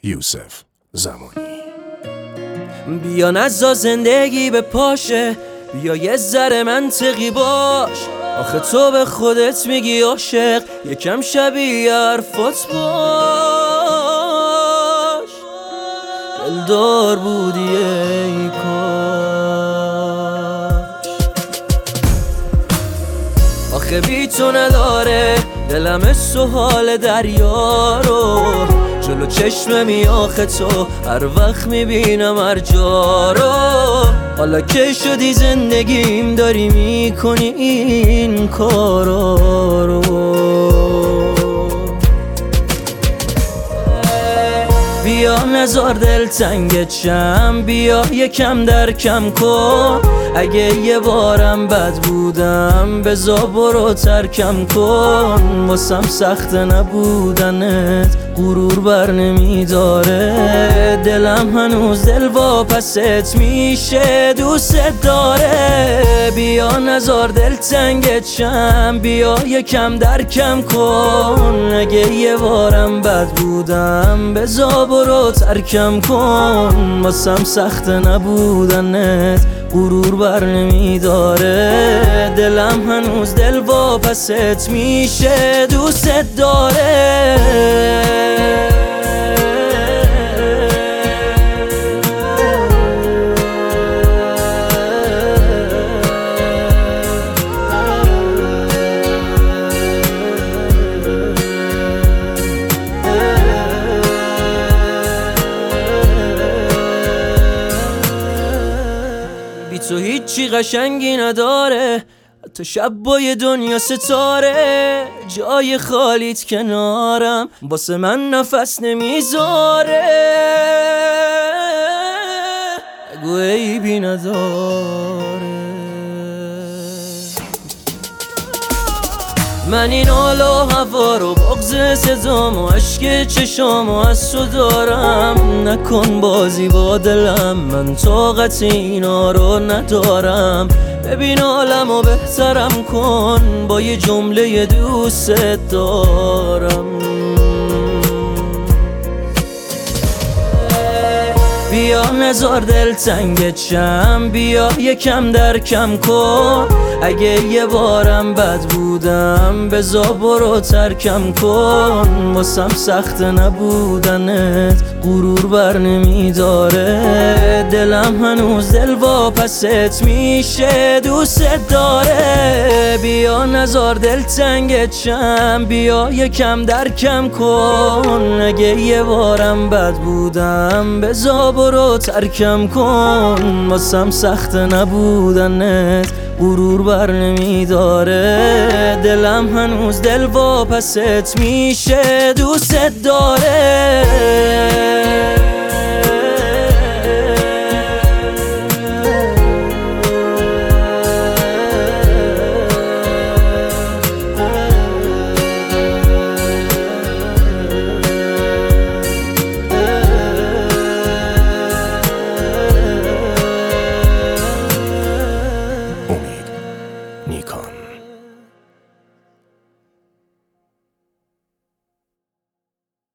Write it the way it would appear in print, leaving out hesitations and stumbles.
یوسف زمانی. بیا نزا زندگی به پاشه، بیا یه ذره منطقی باش. آخه تو به خودت میگی عاشق، یکم شبیه حرفات باش. دلدار بودی ای کاش. آخه بی تو نداره دلم سوال دریا رو، جلو چشممی آخه تو هر وقت میبینم هر جا رو. حالا که شدی زندگیم داری میکنی این کارا رو. بیا نزار دل تنگت شم، بیا یکم درکم کن. اگه یه بارم بد بودم بزا برو ترکم کن. واسم سخت نبودنت غرور بر نمیداره، دلم هنوز دل واپست میشه دوست داره. بیا نزار دل تنگت شم، بیا یکم درکم کن. اگه یه بارم بد بودم بزا برو ترکم کن. واسم سخت نبودنت غرور بر نمیداره، دلم هنوز دل واپست میشه دوست داره. تو هیچی قشنگی نداره، تو شب با یه دنیا ستاره. جای خالیت کنارم واسه من نفس نمیذاره. بگو عیبی نداره. من این حال و هوا رو بغض صدام و عشق چشام و از تو دارم. نکن بازی با دلم، من طاقت اینا رو ندارم. ببین حالم و بهترم کن با یه جمله دوست دارم. بیا نزار دل تنگت شم، بیا یکم درکم کن. اگه یه بارم بد بودم بزا برو ترکم کن. واسم سخت نبودنت غرور بر نمیداره، دلم هنوز دل واپست میشه دوست داره. بیا نزار دل تنگت شم، بیا یکم درکم کن. اگه یه بارم بد بودم بزا برو ترکم کن. واسم سخت نبودنت غرور بر نمیداره، دلم هنوز دل واپست میشه دوست داره.